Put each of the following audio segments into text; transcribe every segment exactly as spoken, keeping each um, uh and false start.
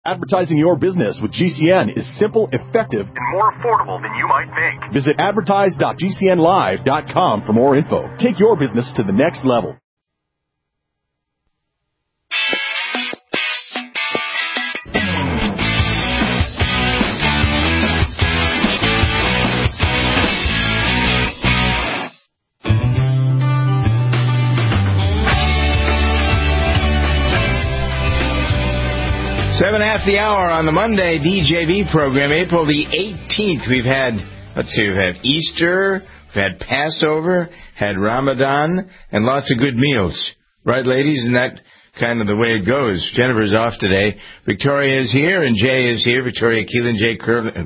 Advertising your business with G C N is simple, effective, and more affordable than you might think. Visit advertise dot g c n live dot com for more info. Take your business to the next level. Seven after the hour on the Monday D J V program, April the eighteenth. We've had, let's see, we've had Easter, we've had Passover, had Ramadan, and lots of good meals. Right, ladies? Isn't that kind of the way it goes? Jennifer's off today. Victoria is here, and Jay is here. Victoria Keelan, Jay Kirschner,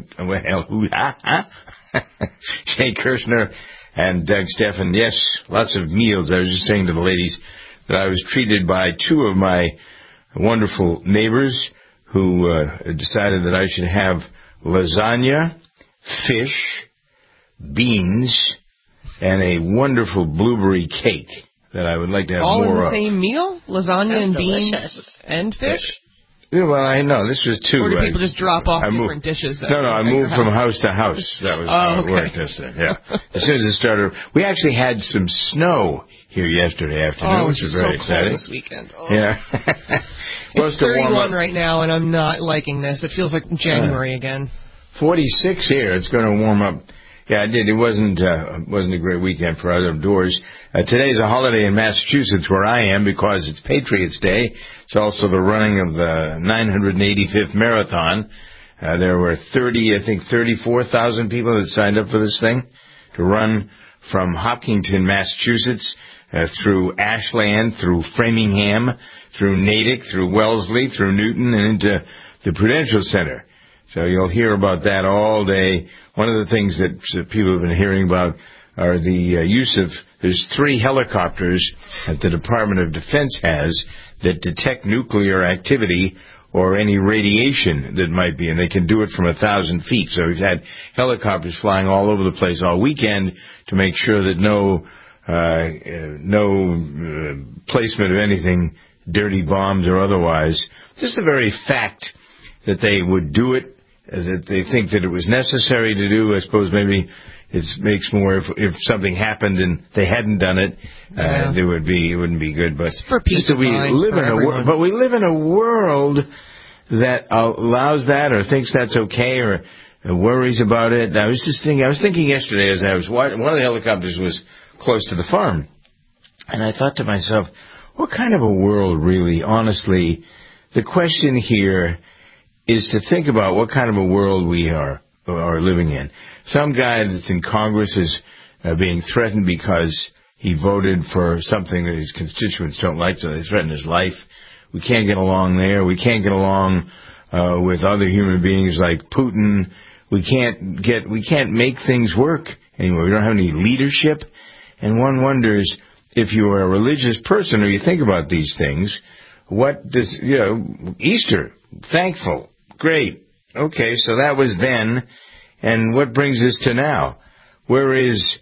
Jay Kirschner, and Doug Steffen. Yes, lots of meals. I was just saying to the ladies that I was treated by two of my wonderful neighbors who uh, decided that I should have lasagna, fish, beans, and a wonderful blueberry cake that I would like to have all more of. All in the of. same meal? Lasagna Sounds and delicious. beans and fish? Yeah, well, I know. This was two. Or do I, people just drop off I different moved, dishes? No, no, I moved from house to house. That was oh, how okay. it worked yesterday. Yeah. As soon as it started, we actually had some snow here yesterday afternoon, oh, which was very so exciting. Cold this weekend. Oh. Yeah. It's thirty-one right now, and I'm not liking this. It feels like January uh, again. forty-six here. It's going to warm up. Yeah, it did. It wasn't uh, wasn't a great weekend for outdoors. Uh, today's a holiday in Massachusetts where I am because it's Patriots Day. It's also the running of the nine hundred eighty-fifth marathon. Uh, there were thirty, I think, thirty-four thousand people that signed up for this thing to run from Hopkinton, Massachusetts, uh, through Ashland, through Framingham, through Natick, through Wellesley, through Newton, and into the Prudential Center. So you'll hear about that all day. One of the things that people have been hearing about are the uh, use of, there's three helicopters that the Department of Defense has that detect nuclear activity or any radiation that might be, and they can do it from a thousand feet. So we've had helicopters flying all over the place all weekend to make sure that no uh, uh, no uh, placement of anything, dirty bombs or otherwise. Just the very fact that they would do it, that they think that it was necessary to do. I suppose maybe it makes more if, if something happened and they hadn't done it, yeah. uh, there would be it wouldn't be good. But it's for peace of we mind live for in everyone. a wor- but we live in a world that allows that or thinks that's okay or worries about it. I was just thinking. I was thinking yesterday as I was watching. One of the helicopters was close to the farm, and I thought to myself, what kind of a world, really, honestly? The question here is to think about what kind of a world we are are living in. Some guy that's in Congress is uh, being threatened because he voted for something that his constituents don't like, so they threaten his life. We can't get along there. We can't get along uh, with other human beings like Putin. We can't get. We can't make things work anymore. We don't have any leadership, and one wonders if you are a religious person or you think about these things. What does you know? Easter, thankful. Great. Okay, so that was then, and what brings us to now? Where is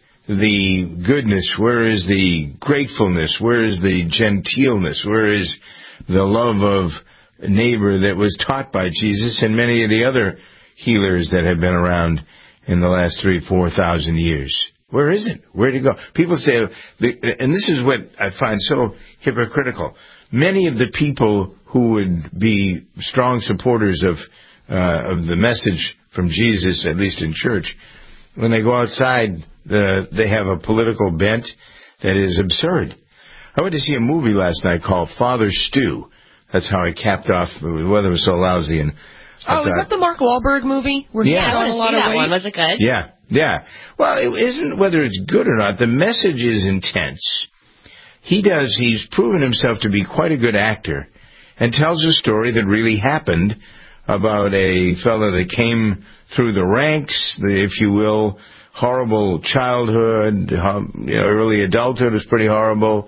the goodness? Where is the gratefulness? Where is the genteelness? Where is the love of neighbor that was taught by Jesus and many of the other healers that have been around in the last three, four thousand years? Where is it? Where to go? People say, and this is what I find so hypocritical. Many of the people who would be strong supporters of uh, of the message from Jesus, at least in church, when they go outside, the, they have a political bent that is absurd. I went to see a movie last night called Father Stew. That's how I capped off. The weather was so lousy. And I oh, thought, is that the Mark Wahlberg movie? Where yeah, he I on a lot see of that weight? one. Was it good? Yeah, yeah. Well, it isn't whether it's good or not. The message is intense. He does. He's proven himself to be quite a good actor, and tells a story that really happened about a fellow that came through the ranks, the, if you will, horrible childhood, um, you know, early adulthood was pretty horrible,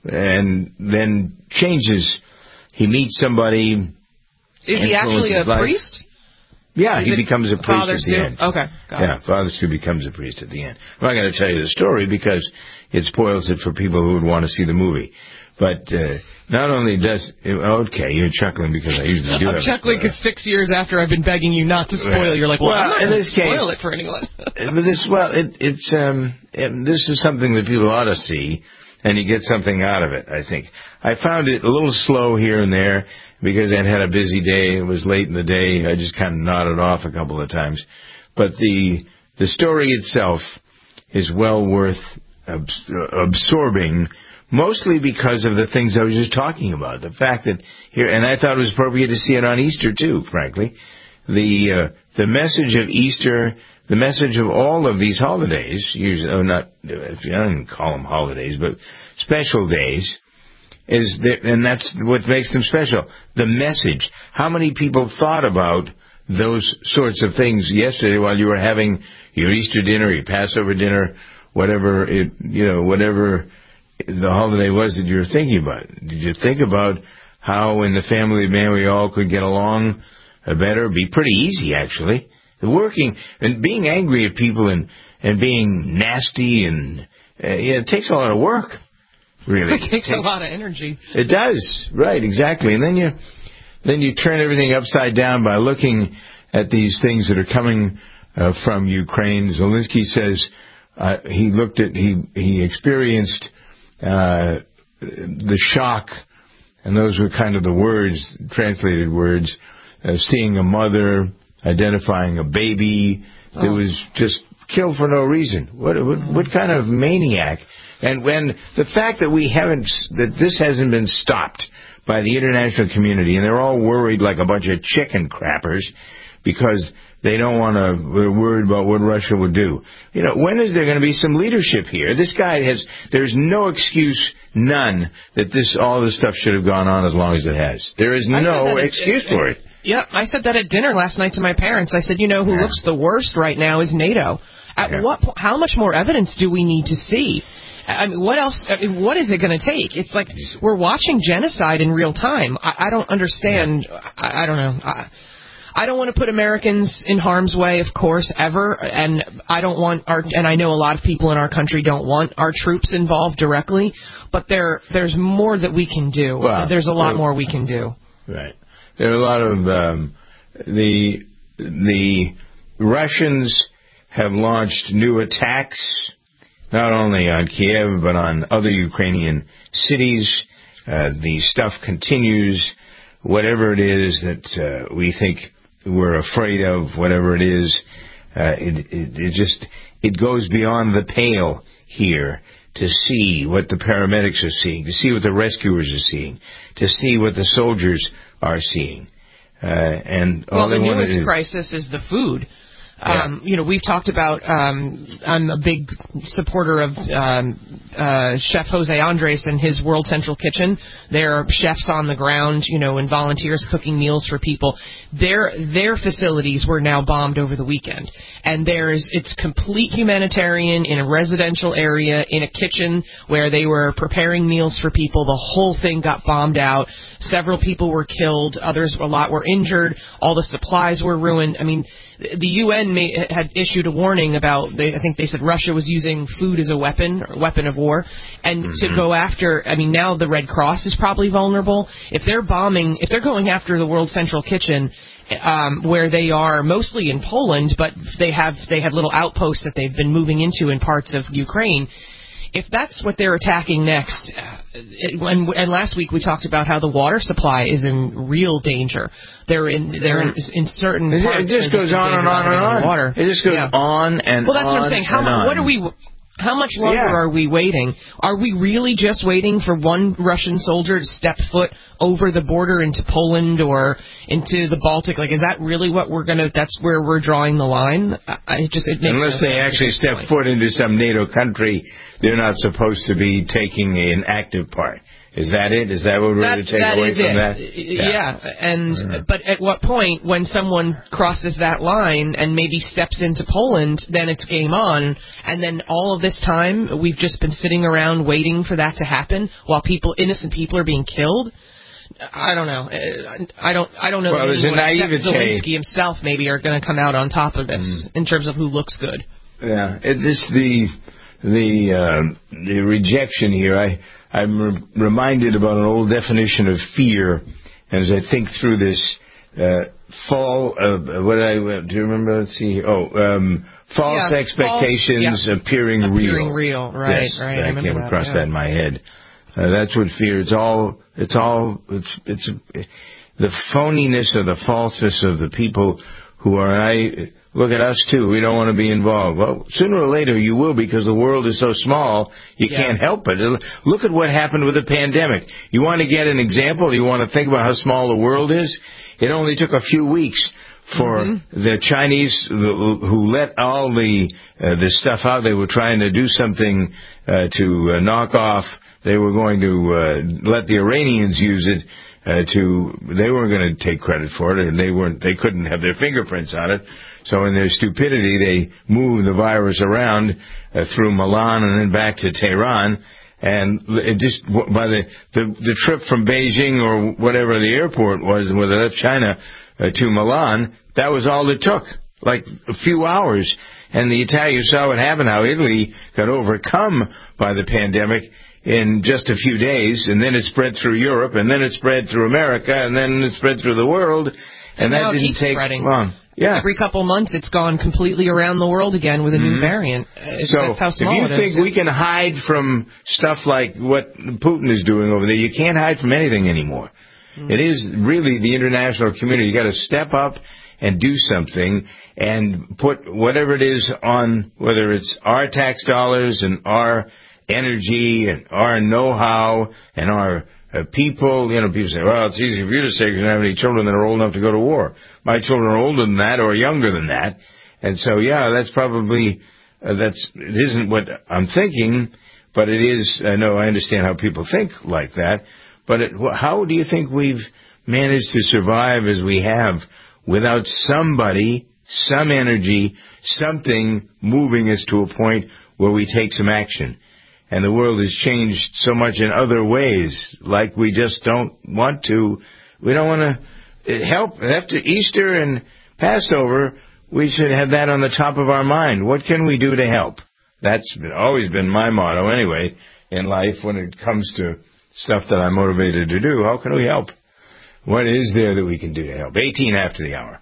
and then changes. He meets somebody. Is he actually a life. priest? Yeah, Is he becomes a priest Father at the Stu? end. Okay, got yeah, it. Father Stu becomes a priest at the end. I'm not going to tell you the story because it spoils it for people who would want to see the movie. But uh, not only does it, okay, you're chuckling because I usually do. I'm chuckling because six years after I've been begging you not to spoil, you're like, well, well I'm not going to spoil case, it for anyone. But this, well, it, it's um, it, this is something that people ought to see, and you get something out of it. I think I found it a little slow here and there because I'd had a busy day. It was late in the day. I just kind of nodded off a couple of times. But the the story itself is well worth abs- absorbing. Mostly because of the things I was just talking about. The fact that here, and I thought it was appropriate to see it on Easter too, frankly. The uh, the message of Easter, the message of all of these holidays, usually, oh, not, if you don't even call them holidays, but special days, is that, and that's what makes them special. The message. How many people thought about those sorts of things yesterday while you were having your Easter dinner, your Passover dinner, whatever it, you know, whatever the holiday was that you were thinking about? Did you think about how in the family of man we all could get along better? It'd be pretty easy, actually. The working and being angry at people and, and being nasty and uh, yeah, it takes a lot of work, really. It takes, it takes a lot of energy. It does, right? Exactly. And then you then you turn everything upside down by looking at these things that are coming uh, from Ukraine. Zelensky says uh, he looked at he he experienced. Uh, the shock, and those were kind of the words, translated words, of seeing a mother identifying a baby that oh. was just killed for no reason. What, what what kind of maniac? And when the fact that we haven't, that this hasn't been stopped by the international community, and they're all worried like a bunch of chicken crappers because they don't want to, they're worried about what Russia would do. You know, when is there going to be some leadership here? This guy has, there's no excuse, none, that this, all this stuff should have gone on as long as it has. There is no excuse it, it, for it. Yeah, I said that at dinner last night to my parents. I said, you know, who yeah. looks the worst right now is NATO. At yeah. what, how much more evidence do we need to see? I mean, what else, I mean, what is it going to take? It's like we're watching genocide in real time. I, I don't understand. Yeah. I, I don't know. I, I don't want to put Americans in harm's way, of course, ever, and I don't want our, and I know a lot of people in our country don't want our troops involved directly, but there, there's more that we can do. Well, there's a lot more we can do. Right. There are a lot of, um, the, the Russians have launched new attacks, not only on Kiev, but on other Ukrainian cities. Uh, the stuff continues. Whatever it is that uh, we think we're afraid of, whatever it is, uh, it, it, it just, it goes beyond the pale here to see what the paramedics are seeing, to see what the rescuers are seeing, to see what the soldiers are seeing. Uh, and well, all the newest is, crisis is the food. Um, yeah. You know, we've talked about, um, I'm a big supporter of um, uh, Chef Jose Andres and his World Central Kitchen. There are chefs on the ground, you know, and volunteers cooking meals for people. Their their facilities were now bombed over the weekend. And there's it's complete humanitarian in a residential area, in a kitchen where they were preparing meals for people. The whole thing got bombed out. Several people were killed. Others, a lot were injured. All the supplies were ruined. I mean, the U N may, had issued a warning about, they, I think they said Russia was using food as a weapon, or weapon of war, and mm-hmm. to go after, I mean, now the Red Cross is probably vulnerable. If they're bombing, if they're going after the World Central Kitchen, um, where they are mostly in Poland, but they have, they have little outposts that they've been moving into in parts of Ukraine, if that's what they're attacking next, it, and, and last week we talked about how the water supply is in real danger. They're in they're in, in certain it, parts. It just goes on and on and on. Water. It just goes yeah. on and on. Well, that's what I'm saying. How much? What are we? How much longer yeah. are we waiting? Are we really just waiting for one Russian soldier to step foot over the border into Poland or into the Baltic? Like, is that really what we're gonna? That's where we're drawing the line. I it just it makes unless no they actually step point. foot into some NATO country, they're not supposed to be taking an active part. Is that it? Is that what we're that, going to take that away from it. that? Yeah, yeah. and mm-hmm. but at what point, when someone crosses that line and maybe steps into Poland, then it's game on, and then all of this time we've just been sitting around waiting for that to happen while people, innocent people, are being killed. I don't know. I don't. I don't know. Well, there's a naivete. Zelensky himself maybe are going to come out on top of this mm. in terms of who looks good. Yeah, it's just the the uh, the rejection here. I I'm re- reminded about an old definition of fear as I think through this uh, fall. Uh, what I do you remember? Let's see. Oh, um, false yeah, expectations false, yeah. appearing, appearing real. real. Right, yes, right. I, I came that, across yeah. that in my head. Uh, that's what fear. It's all. It's all. It's. It's the phoniness or the falseness of the people who are. I look at us too. We don't want to be involved. Well, sooner or later you will, because the world is so small. You yeah. can't help it. Look at what happened with the pandemic. You want to get an example? You want to think about how small the world is? It only took a few weeks for mm-hmm. the Chinese who let all the uh, the stuff out. They were trying to do something uh, to uh, knock off. They were going to uh, let the Iranians use it uh, to. They weren't going to take credit for it, and they weren't. They couldn't have their fingerprints on it. So in their stupidity, they moved the virus around uh, through Milan and then back to Tehran. And it just by the, the the trip from Beijing or whatever the airport was, where they left China uh, to Milan, that was all it took, like a few hours. And the Italians saw what happened, how Italy got overcome by the pandemic in just a few days, and then it spread through Europe, and then it spread through America, and then it spread through the world, and, and that didn't take spreading. long. Yeah. Every couple months, it's gone completely around the world again with a mm-hmm. new variant. So That's how small if you it think is. we can hide from stuff like what Putin is doing over there, you can't hide from anything anymore. Mm-hmm. It is really the international community. You got to step up and do something and put whatever it is on, whether it's our tax dollars and our energy and our know-how and our uh, people. You know, people say, well, it's easy for you to say because you don't have any children that are old enough to go to war. My children are older than that or younger than that. And so, yeah, that's probably, uh, that's, it isn't what I'm thinking, but it is, I know, I understand how people think like that. But it, how do you think we've managed to survive as we have without somebody, some energy, something moving us to a point where we take some action? And the world has changed so much in other ways, like we just don't want to, we don't want to help. After Easter and Passover, we should have that on the top of our mind. What can we do to help? That's always been my motto anyway in life when it comes to stuff that I'm motivated to do. How can we help? What is there that we can do to help? eighteen after the hour.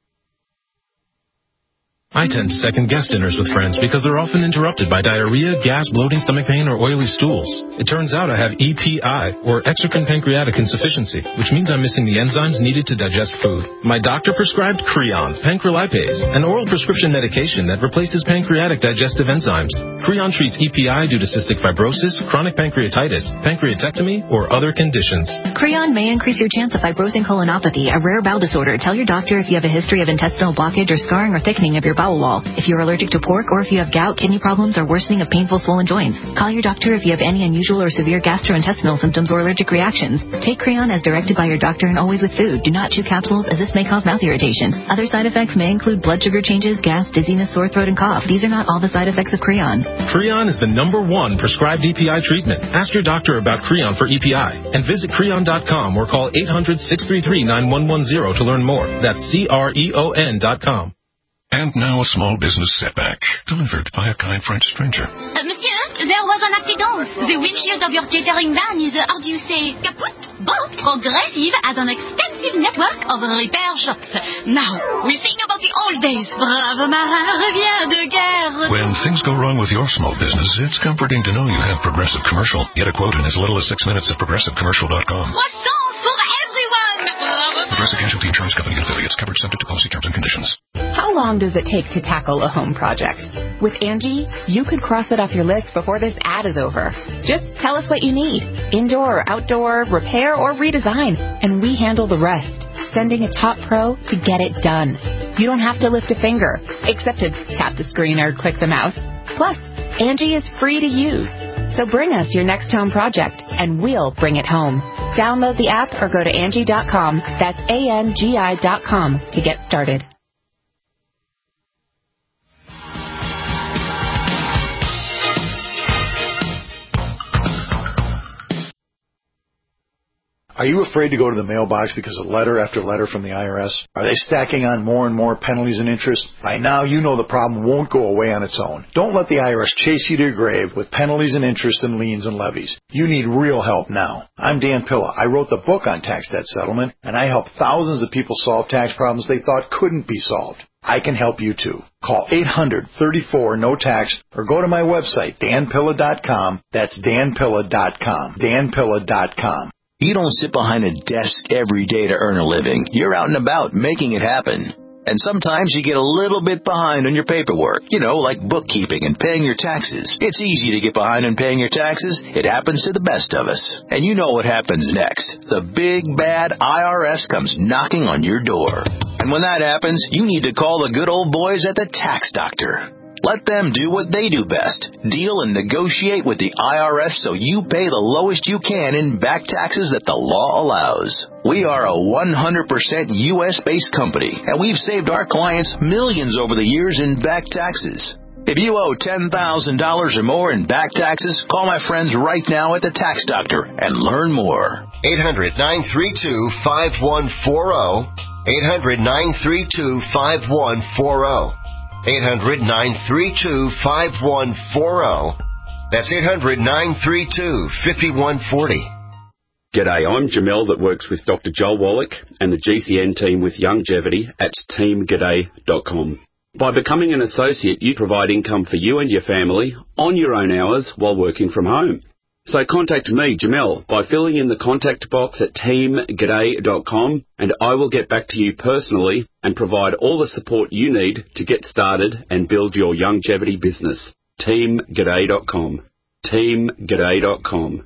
I tend to second-guess dinners with friends because they're often interrupted by diarrhea, gas, bloating, stomach pain, or oily stools. It turns out I have E P I, or exocrine pancreatic insufficiency, which means I'm missing the enzymes needed to digest food. My doctor prescribed Creon, pancrelipase, an oral prescription medication that replaces pancreatic digestive enzymes. Creon treats E P I due to cystic fibrosis, chronic pancreatitis, pancreatectomy, or other conditions. Creon may increase your chance of fibrosing colonopathy, a rare bowel disorder. Tell your doctor if you have a history of intestinal blockage or scarring or thickening of your bowel wall, if you're allergic to pork, or if you have gout, kidney problems, or worsening of painful swollen joints. Call your doctor if you have any unusual or severe gastrointestinal symptoms or allergic reactions. Take Creon as directed by your doctor and always with food. Do not chew capsules, as this may cause mouth irritation. Other side effects may include blood sugar changes, gas, dizziness, sore throat, and cough. These are not all the side effects of Creon. Creon is the number one prescribed E P I treatment. Ask your doctor about Creon for E P I and visit creon dot com or call eight hundred, six three three, nine one one zero to learn more. That's C R E O N dot com. And now a small business setback, delivered by a kind French stranger. Uh, monsieur, there was an accident. The windshield of your catering van is, uh, how do you say, kaput? But Progressive has an extensive network of repair shops. Now, we think about the old days. Brave marin revient de guerre. When things go wrong with your small business, it's comforting to know you have Progressive Commercial. Get a quote in as little as six minutes at progressive commercial dot com. Croissants for everyone. Progressive Casualty Insurance Company and affiliates, covered subject to policy terms and conditions. How long does it take to tackle a home project? With Angie, you could cross it off your list before this ad is over. Just tell us what you need. Indoor or outdoor, repair or redesign, and we handle the rest, sending a top pro to get it done. You don't have to lift a finger, except to tap the screen or click the mouse. Plus, Angie is free to use. So bring us your next home project, and we'll bring it home. Download the app or go to Angie dot com. That's A N G I dot com to get started. Are you afraid to go to the mailbox because of letter after letter from the I R S? Are they stacking on more and more penalties and interest? By now, you know the problem won't go away on its own. Don't let the I R S chase you to your grave with penalties and interest and liens and levies. You need real help now. I'm Dan Pilla. I wrote the book on tax debt settlement, and I help thousands of people solve tax problems they thought couldn't be solved. I can help you too. Call eight hundred, thirty-four, no tax or go to my website, dan pilla dot com. That's dan pilla dot com. dan pilla dot com. You don't sit behind a desk every day to earn a living. You're out and about making it happen. And sometimes you get a little bit behind on your paperwork, you know, like bookkeeping and paying your taxes. It's easy to get behind on paying your taxes. It happens to the best of us. And you know what happens next. The big, bad I R S comes knocking on your door. And when that happens, you need to call the good old boys at the Tax Doctor. Let them do what they do best. Deal and negotiate with the I R S so you pay the lowest you can in back taxes that the law allows. We are a one hundred percent U S-based company, and we've saved our clients millions over the years in back taxes. If you owe ten thousand dollars or more in back taxes, call my friends right now at the Tax Doctor and learn more. eight hundred, nine three two, five one four zero. eight hundred, nine three two, five one four zero. eight hundred, nine three two, five one four zero. That's eight hundred, nine three two, five one four zero. G'day, I'm Jamel that works with Doctor Joel Wallach and the G C N team with Longevity at team g'day dot com. By becoming an associate, you provide income for you and your family on your own hours while working from home. So contact me, Jamel, by filling in the contact box at team g'day dot com, and I will get back to you personally and provide all the support you need to get started and build your longevity business. team g'day dot com. team g'day dot com.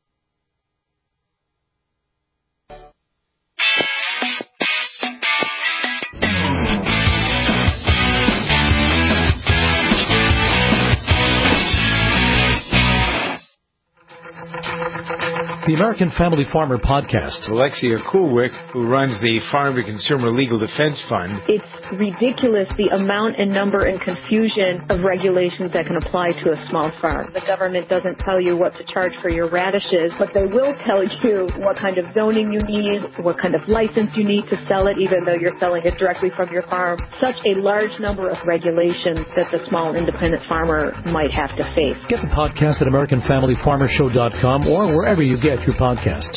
The American Family Farmer Podcast. Alexia Kulwick, who runs the Farm to Consumer Legal Defense Fund. It's ridiculous the amount and number and confusion of regulations that can apply to a small farm. The government doesn't tell you what to charge for your radishes, but they will tell you what kind of zoning you need, what kind of license you need to sell it, even though you're selling it directly from your farm. Such a large number of regulations that the small independent farmer might have to face. Get the podcast at american family farmer show dot com or wherever you get your podcasts.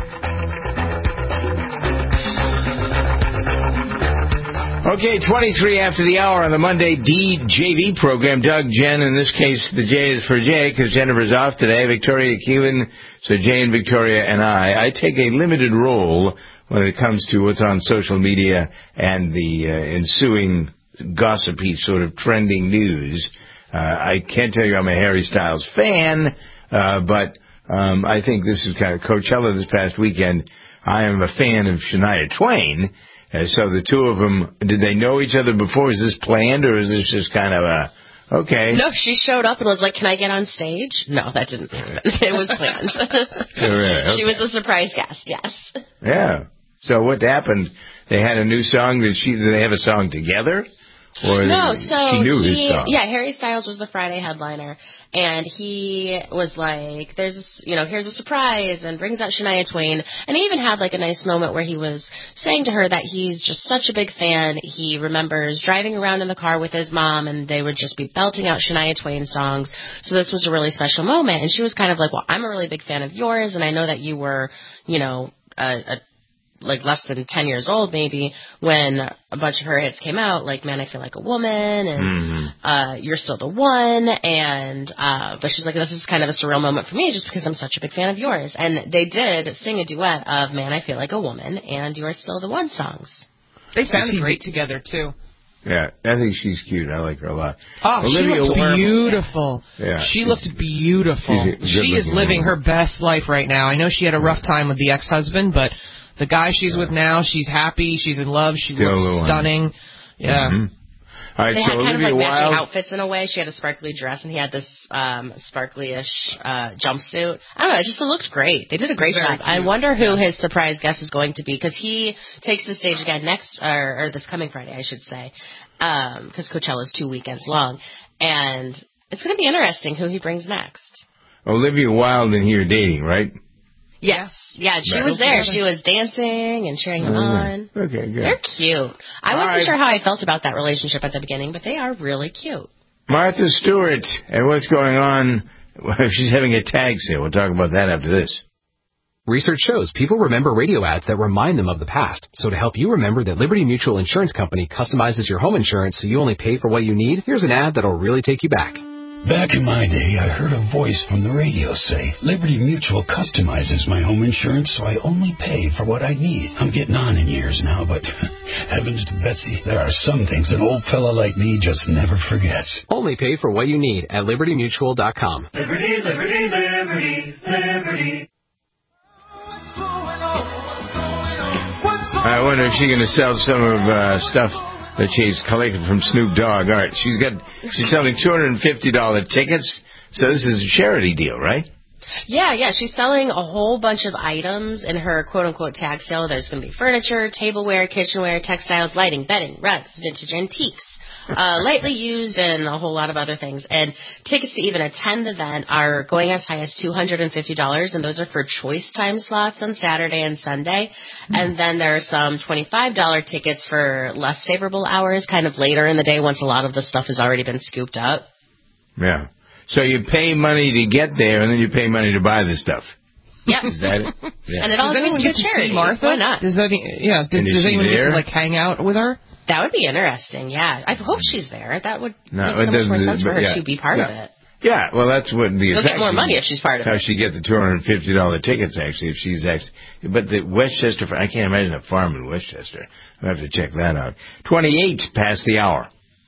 Okay, twenty-three after the hour on the Monday D J V program. Doug, Jen, in this case, the J is for Jay because Jennifer's off today. Victoria Keelan, so Jay and Victoria and I. I take a limited role when it comes to what's on social media and the uh, ensuing gossipy sort of trending news. Uh, I can't tell you I'm a Harry Styles fan, uh, but Um, I think this is kind of Coachella this past weekend. I am a fan of Shania Twain. Uh, so the two of them, did they know each other before? Is this planned or is this just kind of a, okay? No, she showed up and was like, can I get on stage? No, that didn't happen. It was planned. Right, okay. She was a surprise guest, yes. Yeah. So what happened? They had a new song. Did she? Did they have a song together? Or no, they, so she knew he, his song. Yeah, Harry Styles was the Friday headliner, and he was like, "There's, this, you know, here's a surprise," and brings out Shania Twain, and he even had like a nice moment where he was saying to her that he's just such a big fan. He remembers driving around in the car with his mom, and they would just be belting out Shania Twain songs. So this was a really special moment, and she was kind of like, "Well, I'm a really big fan of yours, and I know that you were, you know, a." a like less than ten years old maybe when a bunch of her hits came out, like Man, I Feel Like a Woman and mm-hmm. uh, You're Still the One. And uh, but she's like, this is kind of a surreal moment for me just because I'm such a big fan of yours. And they did sing a duet of Man, I Feel Like a Woman and You're Still the One songs. They sounded great together too. Yeah, I think she's cute. I like her a lot. Oh, Olivia she looked Wilde. beautiful. Yeah, she looked beautiful. She is living woman. her best life right now. I know she had a rough time with the ex-husband, but the guy she's with now, she's happy, she's in love, she Still looks stunning. Yeah. Mm-hmm. All right, they so had kind Olivia of like matching Wilde. outfits in a way. She had a sparkly dress, and he had this um, sparkly-ish uh, jumpsuit. I don't know, it just looked great. They did a great job. Cute. I wonder who yeah. his surprise guest is going to be, because he takes the stage again next, or, or this coming Friday, I should say, because um, Coachella is two weekends long, and it's going to be interesting who he brings next. Olivia Wilde and he are dating, right? Yes. Yeah, she Right. was there. She was dancing and cheering him on. Okay, good. They're cute. I All wasn't right. sure how I felt about that relationship at the beginning, but they are really cute. Martha Stewart, and what's going on? She's having a tag sale. We'll talk about that after this. Research shows people remember radio ads that remind them of the past. So to help you remember that Liberty Mutual Insurance Company customizes your home insurance so you only pay for what you need, here's an ad that'll really take you back. Back in my day, I heard a voice from the radio say, Liberty Mutual customizes my home insurance so I only pay for what I need. I'm getting on in years now, but heavens to Betsy, there are some things an old fella like me just never forgets. Only pay for what you need at liberty mutual dot com. Liberty, liberty, liberty, liberty. I wonder if she's going to sell some of uh, stuff that she's collected from Snoop Dogg. All right, she's got she's selling two hundred fifty dollars tickets. So this is a charity deal, right? Yeah, yeah. She's selling a whole bunch of items in her quote-unquote tag sale. There's going to be furniture, tableware, kitchenware, textiles, lighting, bedding, rugs, vintage antiques, uh, lightly used, and a whole lot of other things. And tickets to even attend the event are going as high as two hundred fifty dollars, and those are for choice time slots on Saturday and Sunday. And then there are some twenty-five dollars tickets for less favorable hours, kind of later in the day once a lot of the stuff has already been scooped up. Yeah. So you pay money to get there, and then you pay money to buy the stuff. Yep. Is that it? Yeah. And it all Does anyone goes get to to charity. see Martha? Why not? Does any, yeah, does, And is does she anyone get there? to, like, hang out with her? That would be interesting, yeah. I hope she's there. That would No, make it so much more doesn't- sense for her yeah. to be part Yeah. of it. Yeah, well, that's what the You'll get more attraction money is. if she's part of How it. she get the two hundred fifty dollars tickets, actually, if she's actually... But the Westchester... I can't imagine a farm in Westchester. I'll have to check that out. twenty-eight past the hour.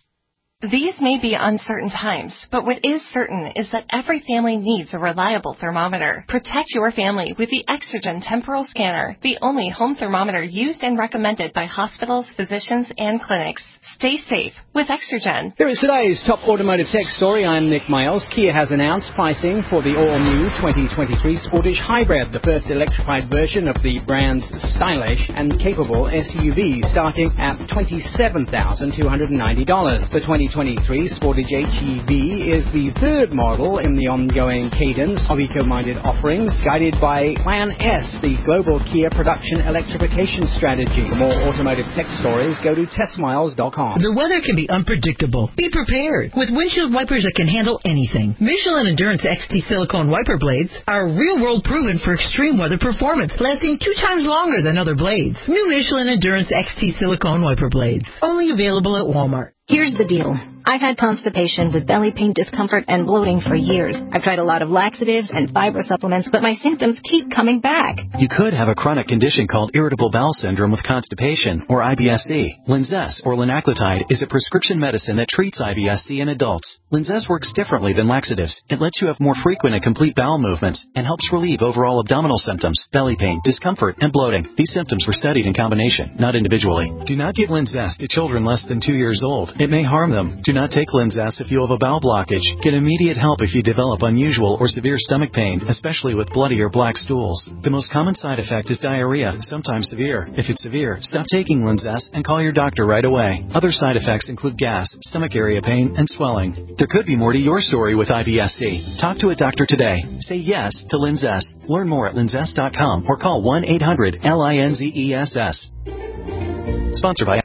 These may be uncertain times, but what is certain is that every family needs a reliable thermometer. Protect your family with the Exergen Temporal Scanner, the only home thermometer used and recommended by hospitals, physicians, and clinics. Stay safe with Exergen. Here is today's top automotive tech story. I'm Nick Miles. Kia has announced pricing for the all-new twenty twenty-three Sportage Hybrid, the first electrified version of the brand's stylish and capable S U V, starting at twenty-seven thousand two hundred ninety dollars. The twenty twenty-three Sportage H E V is the third model in the ongoing cadence of eco-minded offerings, guided by Plan S, the global Kia production electrification strategy. For more automotive tech stories, go to test miles dot com. The weather can be unpredictable. Be prepared with windshield wipers that can handle anything. Michelin Endurance X T silicone wiper blades are real-world proven for extreme weather performance, lasting two times longer than other blades. New Michelin Endurance X T silicone wiper blades, only available at Walmart. Here's the deal. I've had constipation with belly pain, discomfort, and bloating for years. I've tried a lot of laxatives and fiber supplements, but my symptoms keep coming back. You could have a chronic condition called irritable bowel syndrome with constipation, or I B S C. Linzess, or linaclotide, is a prescription medicine that treats I B S C in adults. Linzess works differently than laxatives. It lets you have more frequent and complete bowel movements and helps relieve overall abdominal symptoms, belly pain, discomfort, and bloating. These symptoms were studied in combination, not individually. Do not give Linzess to children less than two years old. It may harm them. Do not take Linzess if you have a bowel blockage. Get immediate help if you develop unusual or severe stomach pain, especially with bloody or black stools. The most common side effect is diarrhea, sometimes severe. If it's severe, stop taking Linzess and call your doctor right away. Other side effects include gas, stomach area pain, and swelling. There could be more to your story with I B S C. Talk to a doctor today. Say yes to Linzess. Learn more at linzess dot com or call one eight hundred L I N Z E S S. Sponsored by...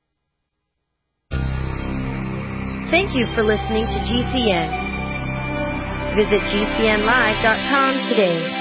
Thank you for listening to G C N. Visit G C N live dot com today.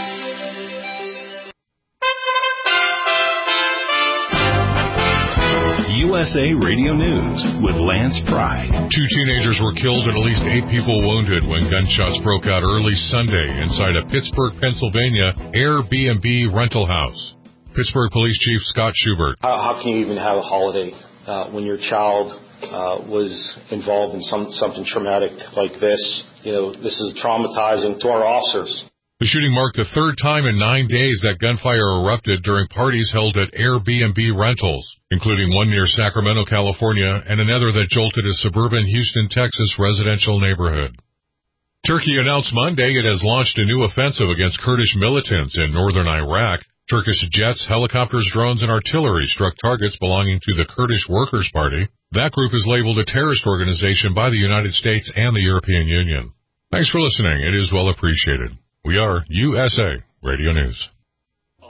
U S A Radio News with Lance Pry. Two teenagers were killed and at least eight people wounded when gunshots broke out early Sunday inside a Pittsburgh, Pennsylvania Airbnb rental house. Pittsburgh Police Chief Scott Schubert. How, how can you even have a holiday uh, when your child uh, was involved in some something traumatic like this? You know, this is traumatizing to our officers. The shooting marked the third time in nine days that gunfire erupted during parties held at Airbnb rentals, including one near Sacramento, California, and another that jolted a suburban Houston, Texas residential neighborhood. Turkey announced Monday it has launched a new offensive against Kurdish militants in northern Iraq. Turkish jets, helicopters, drones, and artillery struck targets belonging to the Kurdish Workers' Party. That group is labeled a terrorist organization by the United States and the European Union. Thanks for listening. It is well appreciated. We are U S A Radio News.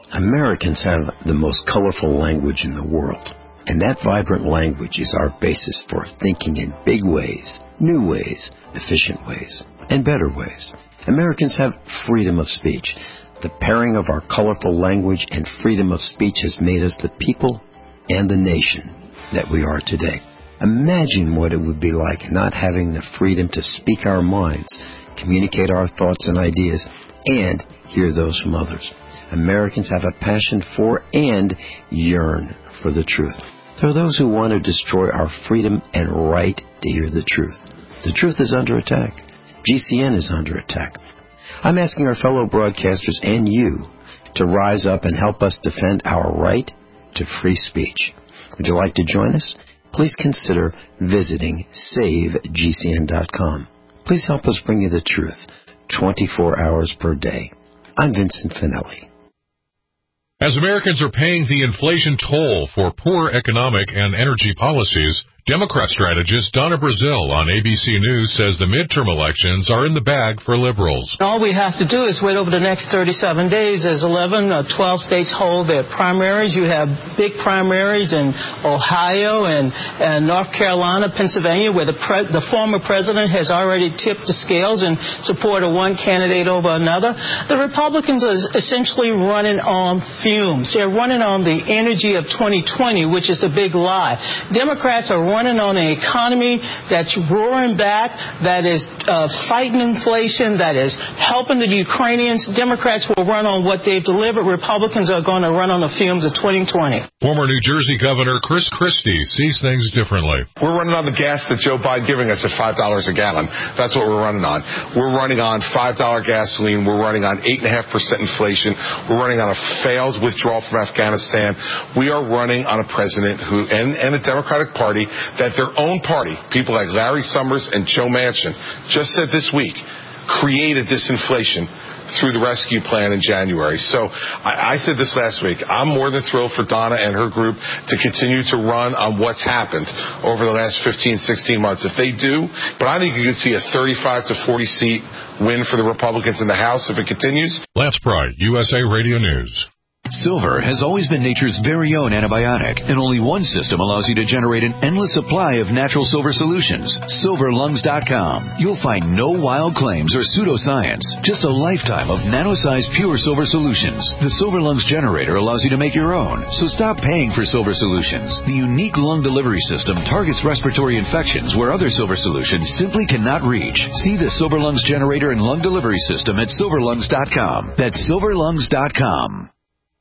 Americans have the most colorful language in the world, and that vibrant language is our basis for thinking in big ways, new ways, efficient ways, and better ways. Americans have freedom of speech. The pairing of our colorful language and freedom of speech has made us the people and the nation that we are today. Imagine what it would be like not having the freedom to speak our minds, communicate our thoughts and ideas, and hear those from others. Americans have a passion for and yearn for the truth. There are those who want to destroy our freedom and right to hear the truth. The truth is under attack. G C N is under attack. I'm asking our fellow broadcasters and you to rise up and help us defend our right to free speech. Would you like to join us? Please consider visiting save G C N dot com. Please help us bring you the truth twenty-four hours per day. I'm Vincent Finelli. As Americans are paying the inflation toll for poor economic and energy policies, Democrat strategist Donna Brazil on A B C News says the midterm elections are in the bag for liberals. All we have to do is wait over the next thirty-seven days as eleven or twelve states hold their primaries. You have big primaries in Ohio and, and North Carolina, Pennsylvania, where the, pre- the former president has already tipped the scales in support of one candidate over another. The Republicans are essentially running on fumes. They're running on the energy of twenty twenty, which is the big lie. Democrats are running running on an economy that's roaring back, that is uh, fighting inflation, that is helping the Ukrainians. Democrats will run on what they've delivered. Republicans are going to run on the fumes of twenty twenty. Former New Jersey Governor Chris Christie sees things differently. We're running on the gas that Joe Biden giving us at five dollars a gallon. That's what we're running on. We're running on five dollars gasoline. We're running on eight point five percent inflation. We're running on a failed withdrawal from Afghanistan. We are running on a president who, and, and the Democratic Party, that their own party, people like Larry Summers and Joe Manchin, just said this week, created this inflation through the rescue plan in January. So I, I said this last week, I'm more than thrilled for Donna and her group to continue to run on what's happened over the last fifteen, sixteen months. If they do, but I think you could see a thirty-five to forty seat win for the Republicans in the House if it continues. Lance Pry, U S A Radio News. Silver has always been nature's very own antibiotic, and only one system allows you to generate an endless supply of natural silver solutions. silver lungs dot com. You'll find no wild claims or pseudoscience, just a lifetime of nano-sized pure silver solutions. The Silver Lungs generator allows you to make your own, so stop paying for silver solutions. The unique lung delivery system targets respiratory infections where other silver solutions simply cannot reach. See the Silver Lungs generator and lung delivery system at silver lungs dot com. That's silver lungs dot com.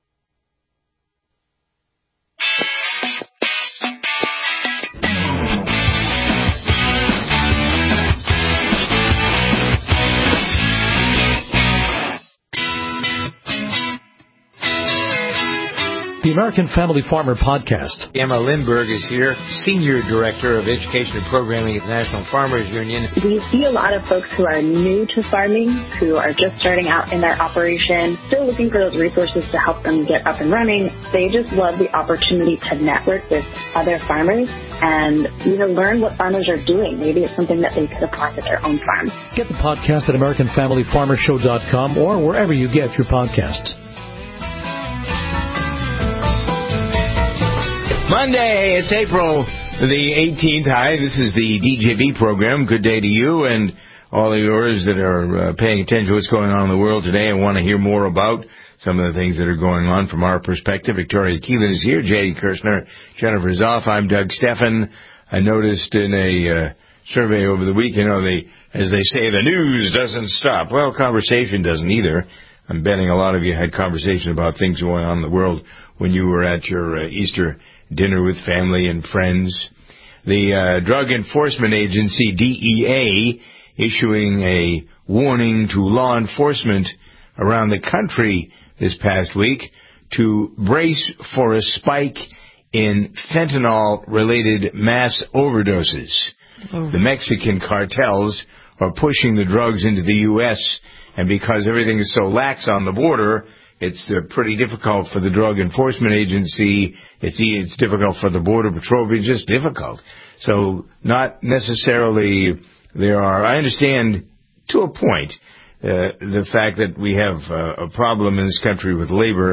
The American Family Farmer Podcast. Emma Lindberg is here, Senior Director of Education and Programming at the National Farmers Union. We see a lot of folks who are new to farming, who are just starting out in their operation, still looking for those resources to help them get up and running. They just love the opportunity to network with other farmers and, you know, learn what farmers are doing. Maybe it's something that they could apply to their own farm. Get the podcast at American Family Farmer Show dot com or wherever you get your podcasts. Monday, it's April the eighteenth. Hi, this is the D J B program. Good day to you and all of yours that are uh, paying attention to what's going on in the world today and want to hear more about some of the things that are going on from our perspective. Victoria Keelan is here, J D Kirshner, Jennifer's off. I'm Doug Steffen. I noticed in a uh, survey over the week, you know, they, as they say, the news doesn't stop. Well, conversation doesn't either. I'm betting a lot of you had conversation about things going on in the world when you were at your uh, Easter dinner with family and friends. The uh, Drug Enforcement Agency, D E A, issuing a warning to law enforcement around the country this past week to brace for a spike in fentanyl-related mass overdoses. Oh. The Mexican cartels are pushing the drugs into the U S, and because everything is so lax on the border, it's uh, pretty difficult for the Drug Enforcement Agency. It's it's difficult for the Border Patrol. It's just difficult. So not necessarily there are, I understand to a point, uh, the fact that we have uh, a problem in this country with labor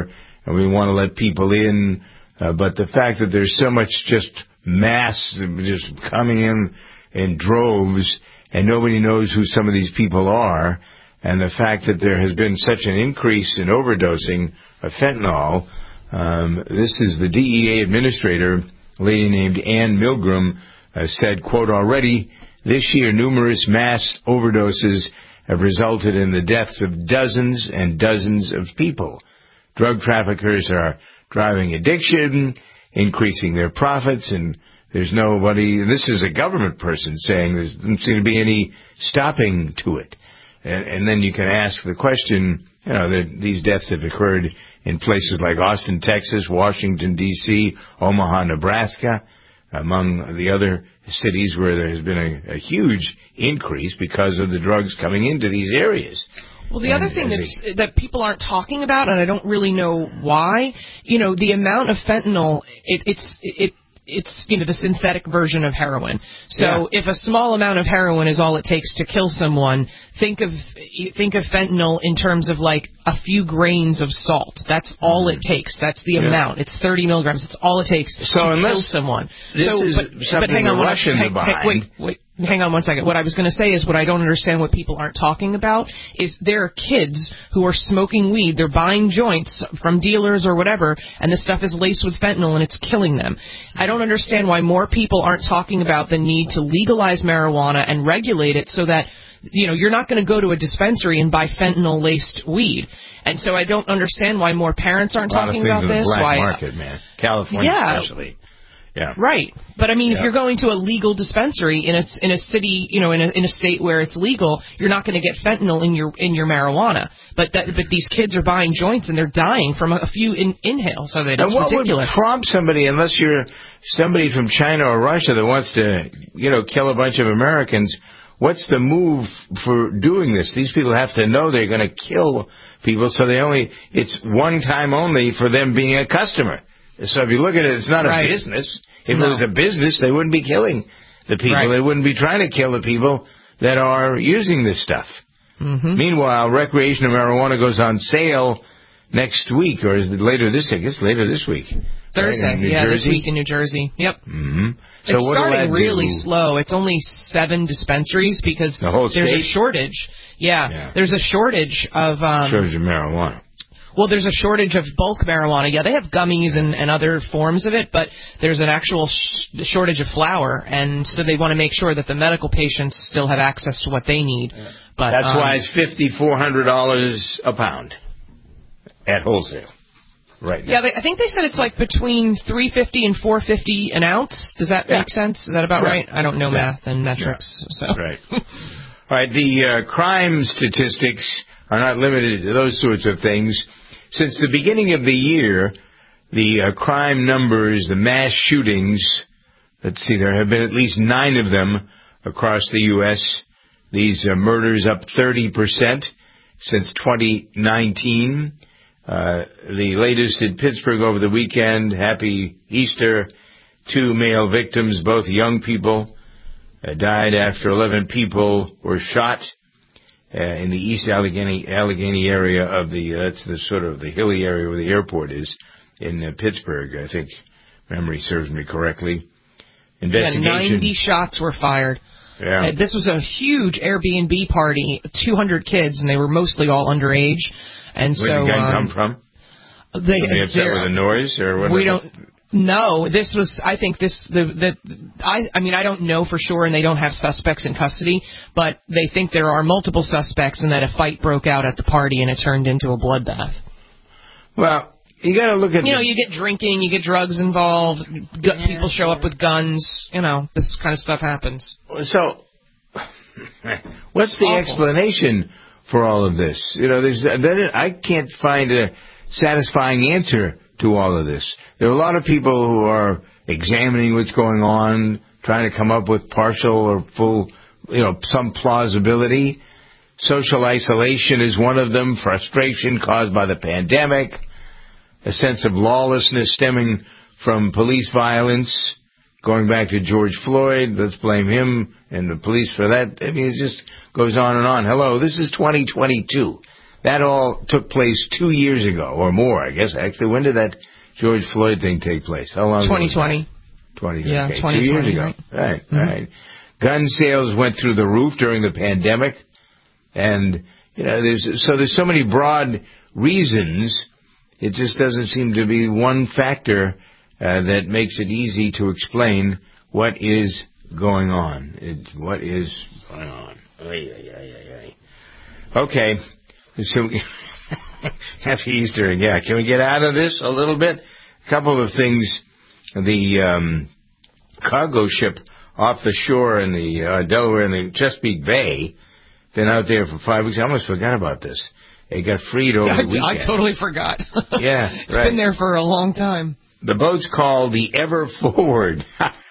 and we want to let people in. Uh, but the fact that there's so much just mass just coming in in droves, and nobody knows who some of these people are, and the fact that there has been such an increase in overdosing of fentanyl, um, this is the D E A administrator, a lady named Ann Milgram, uh, said, quote, already this year numerous mass overdoses have resulted in the deaths of dozens and dozens of people. Drug traffickers are driving addiction, increasing their profits, and there's nobody, this is a government person saying there doesn't seem to be any stopping to it. And, and then you can ask the question, you know, that these deaths have occurred in places like Austin, Texas, Washington, D C, Omaha, Nebraska, among the other cities where there has been a, a huge increase because of the drugs coming into these areas. Well, the and other thing a, that's, that people aren't talking about, and I don't really know why, you know, the amount of fentanyl, it, it's it. It's, you know, the synthetic version of heroin. So yeah. if a small amount of heroin is all it takes to kill someone, think of think of fentanyl in terms of like a few grains of salt. That's all it takes. That's the yeah. amount. It's thirty milligrams. It's all it takes so to unless kill someone. This so, is but, something but hang on, the Russians I, are behind. Hey, wait, wait. Hang on one second. What I was going to say is what I don't understand what people aren't talking about is there are kids who are smoking weed. They're buying joints from dealers or whatever, and the stuff is laced with fentanyl, and it's killing them. I don't understand why more people aren't talking about the need to legalize marijuana and regulate it so that, you know, you're not going to go to a dispensary and buy fentanyl-laced weed. And so I don't understand why more parents aren't talking about this. A lot of things in the black why, market, man. California yeah. especially. Yeah. Right. But I mean, yeah. if you're going to a legal dispensary in a in a city, you know, in a in a state where it's legal, you're not going to get fentanyl in your in your marijuana. But that but these kids are buying joints and they're dying from a, a few in, inhales of it. It's and what ridiculous. would prompt somebody, unless you're somebody from China or Russia that wants to, you know, kill a bunch of Americans? What's the move for doing this? These people have to know they're going to kill people, so they only it's one time only for them being a customer. So if you look at it, it's not right. a business. If no. it was a business, they wouldn't be killing the people. Right. They wouldn't be trying to kill the people that are using this stuff. Mm-hmm. Meanwhile, recreational marijuana goes on sale next week, or is it later this? I guess later this week. Thursday, right, yeah, Jersey? this week in New Jersey. Yep. Mm-hmm. So it's what starting really do? slow. It's only seven dispensaries because the whole there's state? a shortage. Yeah, yeah, there's a shortage of um, shortage of marijuana. Well, there's a shortage of bulk marijuana. Yeah, they have gummies and, and other forms of it, but there's an actual sh- shortage of flower, and so they want to make sure that the medical patients still have access to what they need. Yeah. But that's um, why it's fifty-four hundred dollars a pound at wholesale right now. Yeah, they, I think they said it's like between three fifty and four fifty an ounce. Does that yeah. make sense? Is that about right? right? I don't know yeah. math and metrics. Yeah. So right. All right. The uh, crime statistics are not limited to those sorts of things. Since the beginning of the year, the uh, crime numbers, the mass shootings, let's see, there have been at least nine of them across the U S These uh, murders up thirty percent since twenty nineteen. Uh, the latest in Pittsburgh over the weekend, Happy Easter, two male victims, both young people, uh, died after eleven people were shot. Uh, in the East Allegheny, Allegheny area of the, uh, that's the sort of the hilly area where the airport is in uh, Pittsburgh, I think memory serves me correctly. Investigation. Yeah, ninety shots were fired. Yeah. Uh, this was a huge Airbnb party, two hundred kids, and they were mostly all underage. And Where so, did the gun um, come from? They, Were they upset with the noise or what? We don't. No, this was. I think this. The the. I. I mean, I don't know for sure, and they don't have suspects in custody, but they think there are multiple suspects, and that a fight broke out at the party, and it turned into a bloodbath. Well, you got to look at. You know, you get drinking, you get drugs involved. Yeah. People show up with guns. You know, this kind of stuff happens. So, what's the Awful. explanation for all of this? You know, there's. I can't find a satisfying answer to all of this. There are a lot of people who are examining what's going on, trying to come up with partial or full, you know, some plausibility. Social isolation is one of them, frustration caused by the pandemic, a sense of lawlessness stemming from police violence, going back to George Floyd, let's blame him and the police for that. I mean, it just goes on and on. Hello, this is twenty twenty-two. that all took place two years ago or more, I guess. Actually, when did that George Floyd thing take place? How long twenty twenty. twenty Yeah, okay, twenty twenty. Two years ago. Right, right. Mm-hmm. right. Gun sales went through the roof during the pandemic. And, you know, there's so there's so many broad reasons. It just doesn't seem to be one factor uh, that makes it easy to explain what is going on. It, what is going on? Oy, oy, oy, oy. Okay. So, happy Easter. Yeah, can we get out of this a little bit? A couple of things. The um, cargo ship off the shore in the uh, Delaware in the Chesapeake Bay, been out there for five weeks. I almost forgot about this. It got freed over I, the weekend. I totally forgot. Yeah, it's right. been there for a long time. The boat's called the Ever Forward.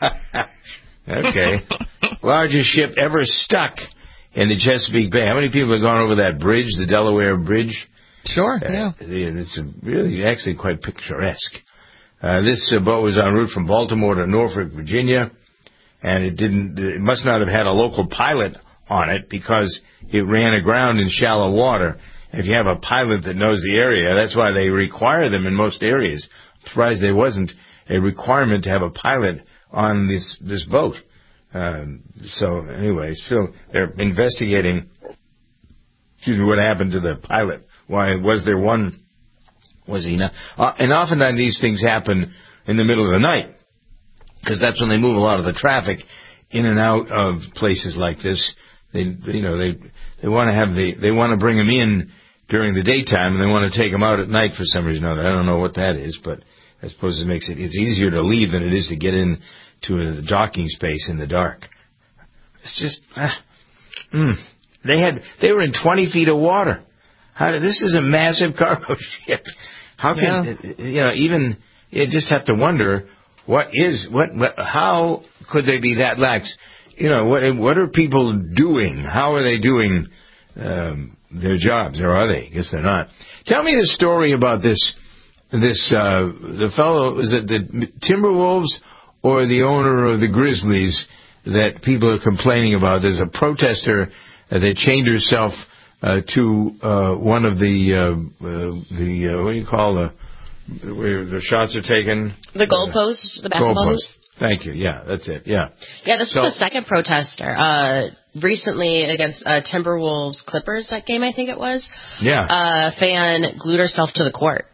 Okay. Largest ship ever stuck in the Chesapeake Bay. How many people have gone over that bridge, the Delaware Bridge? Sure, uh, yeah. It's a really, actually quite picturesque. Uh, this uh, boat was en route from Baltimore to Norfolk, Virginia, and it didn't. It must not have had a local pilot on it because it ran aground in shallow water. If you have a pilot that knows the area, that's why they require them in most areas. I'm surprised there wasn't a requirement to have a pilot on this this boat. Um, so, anyway, still they're investigating. Excuse me, what happened to the pilot? Why was there one? Was he not? Uh, and oftentimes these things happen in the middle of the night because that's when they move a lot of the traffic in and out of places like this. They, you know, they they want to have the they want to bring them in during the daytime and they want to take them out at night for some reason or other. I don't know what that is, but I suppose it makes it it's easier to leave than it is to get in to a docking space in the dark. It's just ah, mm, they had they were in twenty feet of water. How did, this is a massive cargo ship. How can yeah. you know? Even you just have to wonder what is what, what. How could they be that lax? You know what? What are people doing? How are they doing um, their jobs, or are they? I guess they're not. Tell me the story about this. This uh, the fellow is it the Timberwolves or the owner of the Grizzlies that people are complaining about? There's a protester uh, that chained herself Uh, to uh, one of the uh, uh, the uh, what do you call the where the shots are taken? The goalpost, uh, the basketball hoops. Thank you. Yeah, that's it. Yeah. Yeah, this so, was the second protester uh, recently against uh, Timberwolves Clippers. That game, I think it was. Yeah. A uh, fan glued herself to the court.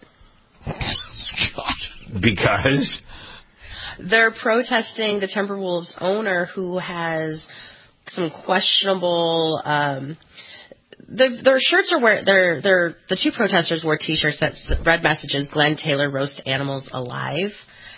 Because they're protesting the Timberwolves owner who has some questionable. Um, The, their shirts are where they're, they're, the two protesters wore T-shirts that read messages, Glenn Taylor roast animals alive.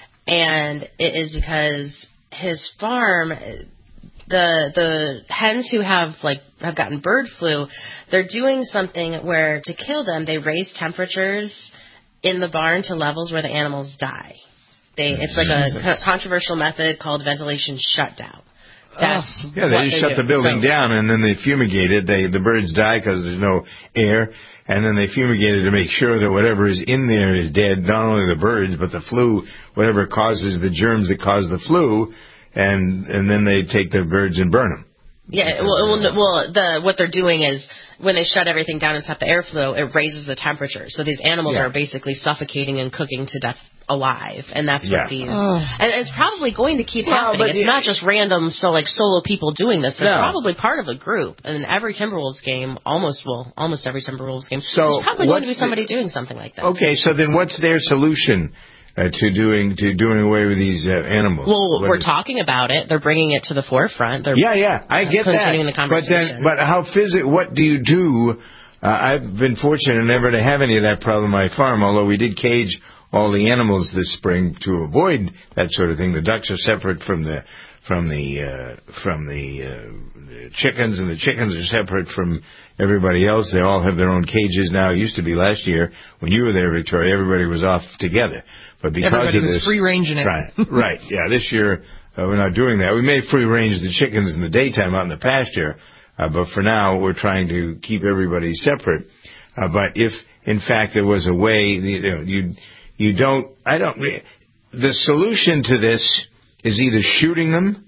And it is because his farm, the the hens who have like have gotten bird flu, they're doing something where to kill them, they raise temperatures in the barn to levels where the animals die. They It's like a controversial method called ventilation shutdown. That's yeah, they just they shut do. the building so, down and then they fumigate it. They the birds die because there's no air, and then they fumigate it to make sure that whatever is in there is dead. Not only the birds, but the flu, whatever causes the germs that cause the flu, and and then they take the birds and burn them. Yeah, well, well, well, the what they're doing is when they shut everything down and stop the airflow, it raises the temperature. So these animals yeah. are basically suffocating and cooking to death alive, and that's yeah. what these. Oh. And it's probably going to keep well, happening. It's yeah. not just random, so like solo people doing this. They're no. probably part of a group. And every Timberwolves game, almost well, almost every Timberwolves game, so there's probably going to be somebody the, doing something like that. Okay, so then what's their solution? Uh, to doing to doing away with these uh, animals. Well, what we're is, talking about it. They're bringing it to the forefront. They're yeah, yeah, I get continuing that. The conversation. But then, but how physical? What do you do? Uh, I've been fortunate never to have any of that problem on my farm. Although we did cage all the animals this spring to avoid that sort of thing. The ducks are separate from the from the uh, from the, uh, the chickens, and the chickens are separate from everybody else. They all have their own cages now. It used to be last year when you were there, Victoria, everybody was off together. But because Everybody of this, was free ranging it. Right, right. Yeah, this year uh, we're not doing that. We may free range the chickens in the daytime out in the pasture, uh, but for now we're trying to keep everybody separate. Uh, but if in fact there was a way, you know, you you don't, I don't. The solution to this is either shooting them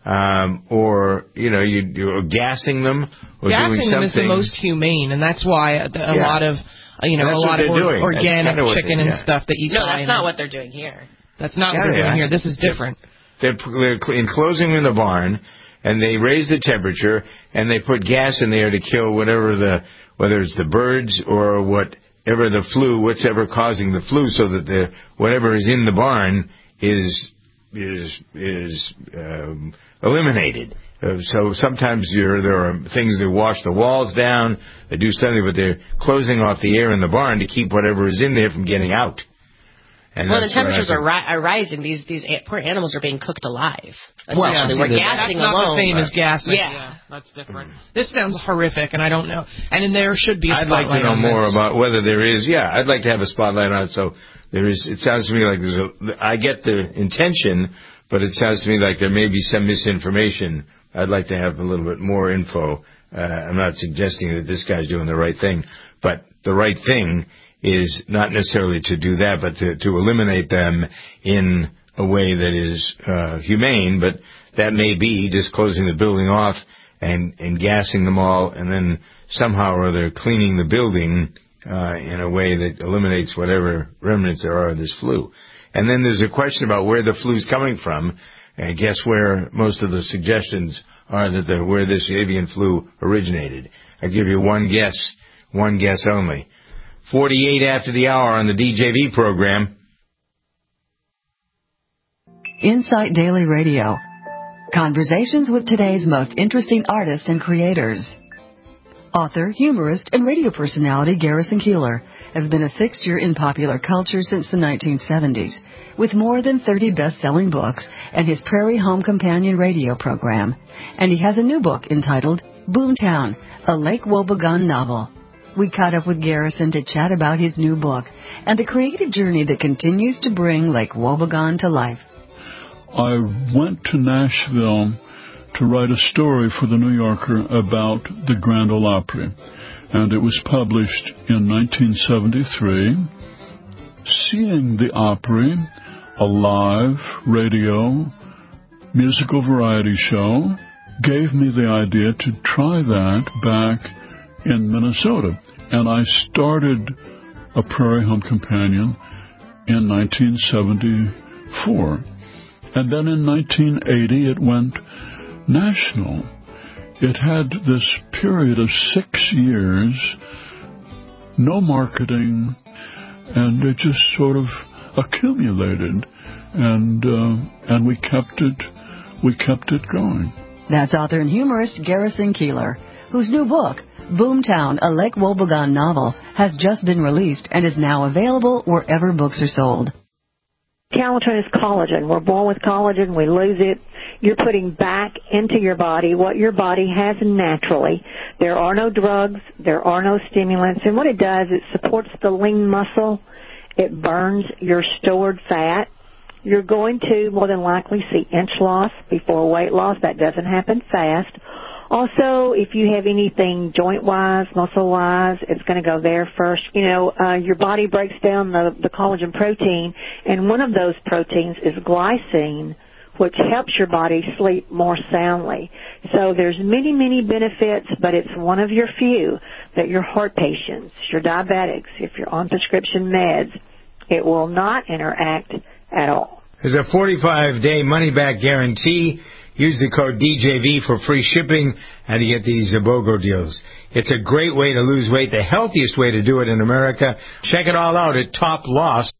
um, or you know, you you're gassing them or gassing doing something. them is the most humane, and that's why a, a yeah. lot of uh, you know that's a lot of or, organic chicken and yeah. stuff that you. No, that's not what they're doing here. That's not yeah, what they're yeah. doing here. This is different. They're, they're enclosing them in the barn, and they raise the temperature, and they put gas in there to kill whatever the, whether it's the birds or whatever the flu, whatever causing the flu, so that the whatever is in the barn is is is um, eliminated. Uh, so sometimes you're, there are things that wash the walls down, they do something, but they're closing off the air in the barn to keep whatever is in there from getting out. And well, the temperatures are, ri- are rising. These these a- poor animals are being cooked alive. Well, yeah, we're gassing that's not alone. the same as gassing. Yeah. yeah, that's different. This sounds horrific, and I don't know. And then there should be a I'd spotlight like to know on more this. about whether there is. Yeah, I'd like to have a spotlight on it. So there is. It sounds to me like there's a. I get the intention, but it sounds to me like there may be some misinformation. I'd like to have a little bit more info. Uh, I'm not suggesting that this guy's doing the right thing, but the right thing is not necessarily to do that, but to, to eliminate them in a way that is uh, humane. But that may be just closing the building off and, and gassing them all, and then somehow or other cleaning the building uh, in a way that eliminates whatever remnants there are of this flu. And then there's a question about where the flu's coming from. And guess where most of the suggestions are that the, where this avian flu originated. I give you one guess, one guess only. forty-eight after the hour on the D J V program. Insight Daily Radio. Conversations with today's most interesting artists and creators. Author, humorist, and radio personality Garrison Keillor has been a fixture in popular culture since the nineteen seventies, with more than thirty best-selling books and his Prairie Home Companion radio program. And he has a new book entitled Boomtown, a Lake Wobegon novel. We caught up with Garrison to chat about his new book and the creative journey that continues to bring Lake Wobegon to life. I went to Nashville to write a story for the New Yorker about the Grand Ole Opry, and it was published in nineteen seventy-three. Seeing the Opry, a live radio musical variety show, gave me the idea to try that back in Minnesota, and I started a Prairie Home Companion in nineteen seventy-four, and then in nineteen eighty it went national. It had this period of six years, no marketing, and it just sort of accumulated, and uh, and we kept it we kept it going. That's author and humorist Garrison Keillor, whose new book, Boomtown, a Lake Wobegon novel, has just been released and is now available wherever books are sold. Calatrine is collagen. We're born with collagen. We lose it. You're putting back into your body what your body has naturally. There are no drugs. There are no stimulants. And what it does, it supports the lean muscle. It burns your stored fat. You're going to more than likely see inch loss before weight loss. That doesn't happen fast. Also, if you have anything joint-wise, muscle-wise, it's going to go there first. You know, uh, your body breaks down the, the collagen protein, and one of those proteins is glycine, which helps your body sleep more soundly. So there's many, many benefits, but it's one of your few that your heart patients, your diabetics, if you're on prescription meds, it will not interact at all. There's a forty-five day money-back guarantee. Use the code D J V for free shipping and you get these BOGO deals. It's a great way to lose weight, the healthiest way to do it in America. Check it all out at Top Loss.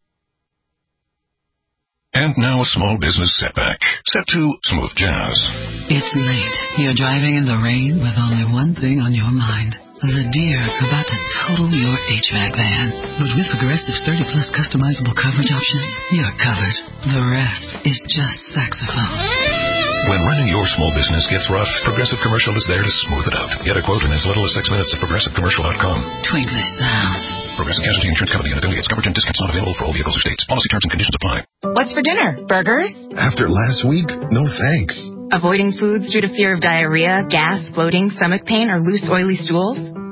And now a small business setback. Set to smooth jazz. It's late. You're driving in the rain with only one thing on your mind. The deer about to total your H V A C van. But with Progressive's thirty plus customizable coverage options, you're covered. The rest is just saxophone. When running your small business gets rough, Progressive Commercial is there to smooth it out. Get a quote in as little as six minutes at progressive commercial dot com. Twinkly sound. Progressive Casualty Insurance Company and affiliates. Coverage and discounts not available for all vehicles or states. Policy terms and conditions apply. What's for dinner? Burgers? After last week, no thanks. Avoiding foods due to fear of diarrhea, gas, bloating, stomach pain, or loose, oily stools?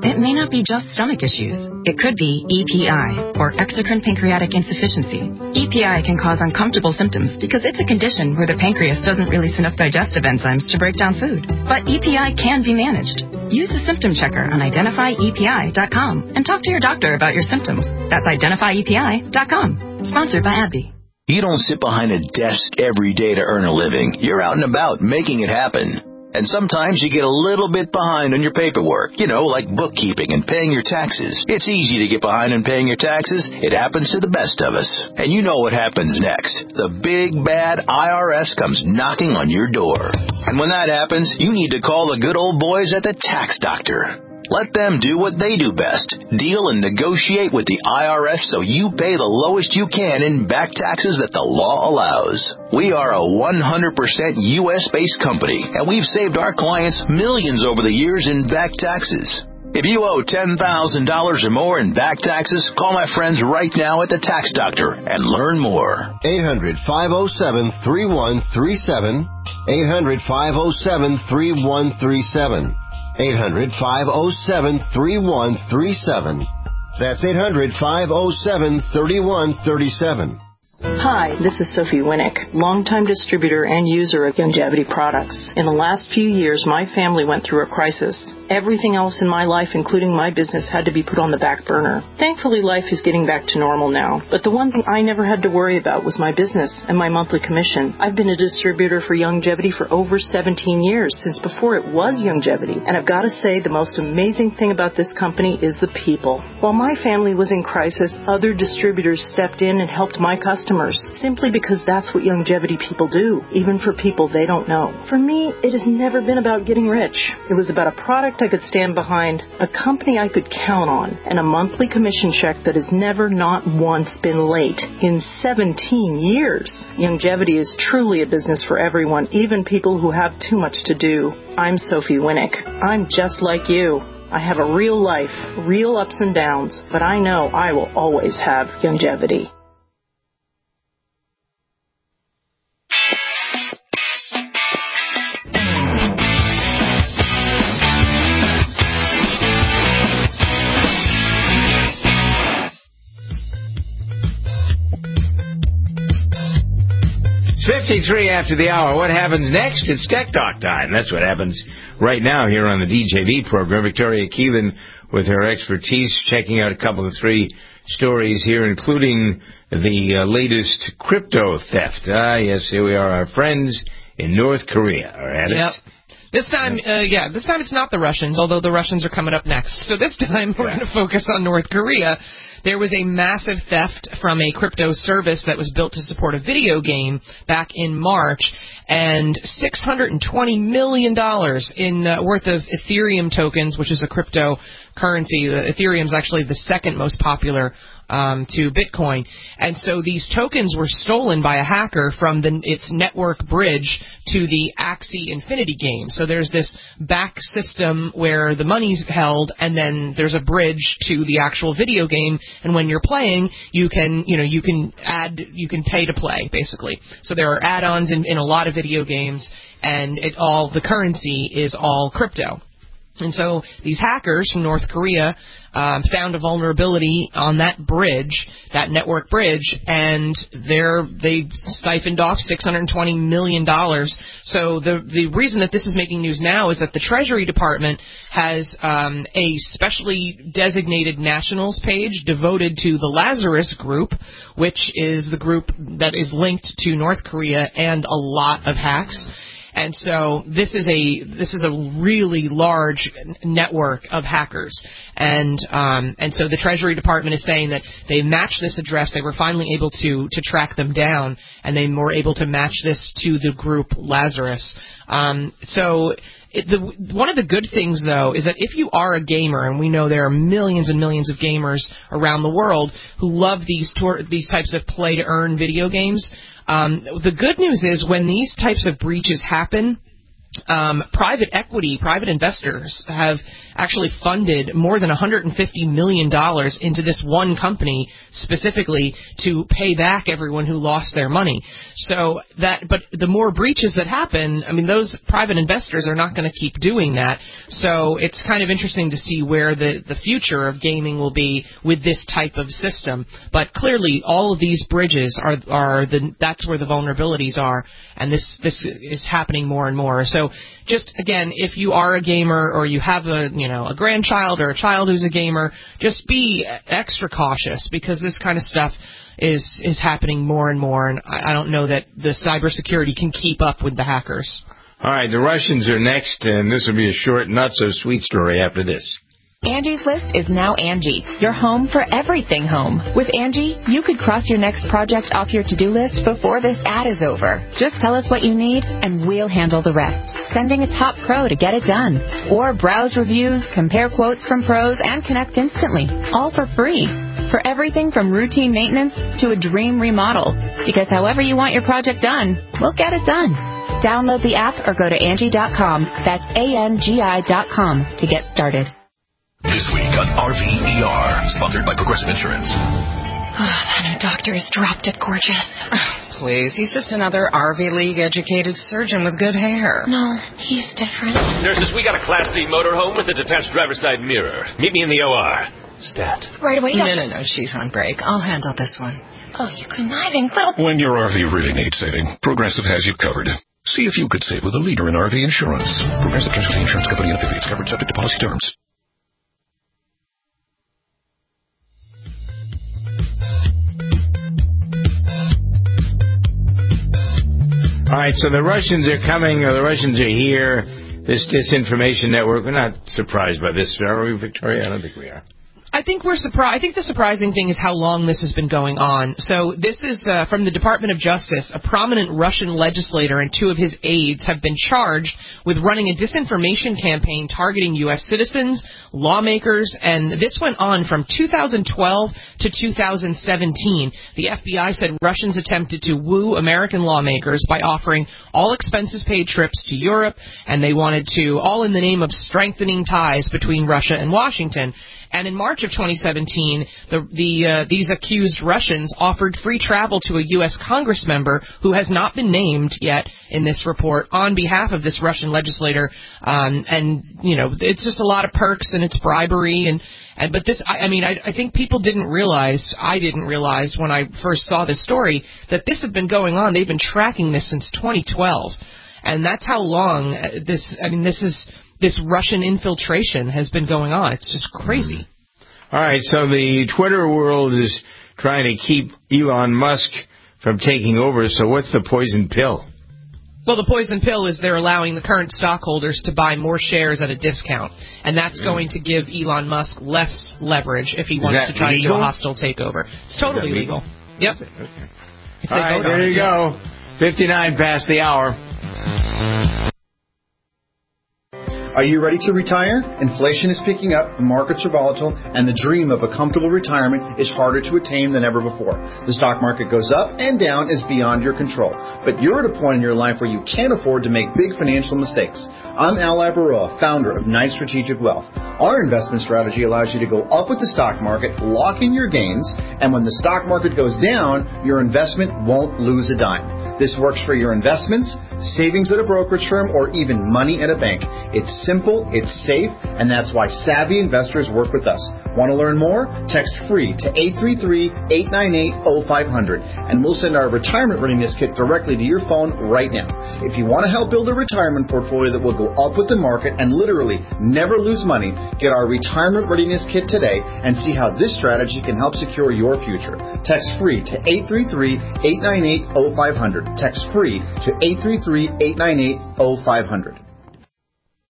It may not be just stomach issues. It could be E P I, or exocrine pancreatic insufficiency. E P I can cause uncomfortable symptoms because it's a condition where the pancreas doesn't release enough digestive enzymes to break down food. But E P I can be managed. Use the symptom checker on identify E P I dot com and talk to your doctor about your symptoms. That's identify E P I dot com. Sponsored by AbbVie. You don't sit behind a desk every day to earn a living. You're out and about making it happen. And sometimes you get a little bit behind on your paperwork, you know, like bookkeeping and paying your taxes. It's easy to get behind on paying your taxes. It happens to the best of us. And you know what happens next. The big, bad I R S comes knocking on your door. And when that happens, you need to call the good old boys at the Tax Doctor. Let them do what they do best. Deal and negotiate with the I R S so you pay the lowest you can in back taxes that the law allows. We are a one hundred percent U S-based company, and we've saved our clients millions over the years in back taxes. If you owe ten thousand dollars or more in back taxes, call my friends right now at the Tax Doctor and learn more. eight hundred, five oh seven, three one three seven. eight hundred, five oh seven, three one three seven. eight hundred, five oh seven, three one three seven. That's eight hundred, five oh seven, three one three seven. Hi, this is Sophie Winnick, longtime distributor and user of Youngevity products. In the last few years, my family went through a crisis. Everything else in my life, including my business, had to be put on the back burner. Thankfully, life is getting back to normal now. But the one thing I never had to worry about was my business and my monthly commission. I've been a distributor for Youngevity for over seventeen years, since before it was Youngevity. And I've got to say, the most amazing thing about this company is the people. While my family was in crisis, other distributors stepped in and helped my customers. Simply because that's what Youngevity people do, even for people they don't know. For me, it has never been about getting rich. It was about a product I could stand behind, a company I could count on, and a monthly commission check that has never not once been late in seventeen years. Youngevity is truly a business for everyone, even people who have too much to do. I'm Sophie Winnick. I'm just like you. I have a real life, real ups and downs, but I know I will always have Youngevity. fifty-three after the hour. What happens next? It's Tech Talk time. That's what happens right now here on the D J V program. Victoria Keelan with her expertise, checking out a couple of three stories here, including the uh, latest crypto theft. Ah, yes, here we are. Our friends in North Korea are at it. Yep. This time, uh, yeah, this time it's not the Russians, although the Russians are coming up next. So this time we're yeah. going to focus on North Korea. There was a massive theft from a crypto service that was built to support a video game back in March, and six hundred twenty million dollars in uh, worth of Ethereum tokens, which is a cryptocurrency. Uh, Ethereum is actually the second most popular um, to Bitcoin. And so these tokens were stolen by a hacker from the, its network bridge to the Axie Infinity game. So there's this back system where the money's held, and then there's a bridge to the actual video game. And when you're playing, you can, you know, you can add, you can pay to play, basically. So there are add-ons in, in a lot of video games, and it all, the currency is all crypto. And so these hackers from North Korea um, found a vulnerability on that bridge, that network bridge, and they're, they siphoned off six hundred twenty million dollars. So the the reason that this is making news now is that the Treasury Department has um, a specially designated nationals page devoted to the Lazarus Group, which is the group that is linked to North Korea and a lot of hacks. And so this is a this is a really large network of hackers, and um, and so the Treasury Department is saying that they matched this address. They were finally able to to track them down, and they were able to match this to the group Lazarus. Um, so. It, the, one of the good things, though, is that if you are a gamer, and we know there are millions and millions of gamers around the world who love these tor- these types of play-to-earn video games, um, the good news is when these types of breaches happen, Um, private equity, private investors have actually funded more than one hundred fifty million dollars into this one company specifically to pay back everyone who lost their money. So that, but the more breaches that happen, I mean, those private investors are not going to keep doing that. So it's kind of interesting to see where the, the future of gaming will be with this type of system. But clearly, all of these bridges are are the that's where the vulnerabilities are, and this this is happening more and more. So just again, if you are a gamer or you have a you know a grandchild or a child who's a gamer, just be extra cautious because this kind of stuff is is happening more and more, and I, I don't know that the cybersecurity can keep up with the hackers. All right, the Russians are next, and this will be a short, not so sweet story after this. Angie's List is now Angie, your home for everything home. With Angie, you could cross your next project off your to-do list before this ad is over. Just tell us what you need, and we'll handle the rest. Sending a top pro to get it done. Or browse reviews, compare quotes from pros, and connect instantly. All for free. For everything from routine maintenance to a dream remodel. Because however you want your project done, we'll get it done. Download the app or go to Angie dot com. That's A N G I dot com to get started. This week on R V E R, sponsored by Progressive Insurance. Oh, that new doctor is dropped dead gorgeous. Please, he's just another R V League-educated surgeon with good hair. No, he's different. Nurses, we got a Class C motorhome with a detached driver's side mirror. Meet me in the O R. Stat. Right away, doctor. No, no, no, she's on break. I'll handle this one. Oh, you conniving little... When your R V really needs saving, Progressive has you covered. See if you could save with a leader in R V insurance. Progressive Casualty Insurance Company and affiliates, covered subject to policy terms. All right, so the Russians are coming, or the Russians are here, this disinformation network. We're not surprised by this, are we, Victoria? I don't think we are. I think we're surprised. I think the surprising thing is how long this has been going on. So this is uh, from the Department of Justice. A prominent Russian legislator and two of his aides have been charged with running a disinformation campaign targeting U S citizens, lawmakers, and this went on from two thousand twelve to two thousand seventeen. The F B I said Russians attempted to woo American lawmakers by offering all expenses paid trips to Europe, and they wanted to, all in the name of strengthening ties between Russia and Washington. And in March of twenty seventeen, the, the uh, these accused Russians offered free travel to a U S Congress member who has not been named yet in this report on behalf of this Russian legislator. Um, and, you know, it's just a lot of perks and it's bribery. And, and but this, I, I mean, I, I think people didn't realize, I didn't realize when I first saw this story, that this had been going on. They've been tracking this since twenty twelve. And that's how long this, I mean, this is... This Russian infiltration has been going on. It's just crazy. All right, so the Twitter world is trying to keep Elon Musk from taking over, so what's the poison pill? Well, the poison pill is they're allowing the current stockholders to buy more shares at a discount, and that's mm. going to give Elon Musk less leverage if he wants to try legal? to do a hostile takeover. It's totally legal? legal. Yep. Okay. All right, there you go. fifty-nine past the hour. Are you ready to retire? Inflation is picking up, the markets are volatile, and the dream of a comfortable retirement is harder to attain than ever before. The stock market goes up and down is beyond your control. But you're at a point in your life where you can't afford to make big financial mistakes. I'm Al Labaroa, founder of Knight Strategic Wealth. Our investment strategy allows you to go up with the stock market, lock in your gains, and when the stock market goes down, your investment won't lose a dime. This works for your investments, savings at a brokerage firm, or even money at a bank. It's simple, it's safe, and that's why savvy investors work with us. Want to learn more? Text FREE to eight three three, eight nine eight, zero five zero zero, and we'll send our retirement readiness kit directly to your phone right now. If you want to help build a retirement portfolio that will go up with the market and literally never lose money, get our retirement readiness kit today and see how this strategy can help secure your future. Text FREE to eight three three, eight nine eight, zero five zero zero. Text FREE to eight three three, eight nine eight, zero five zero zero.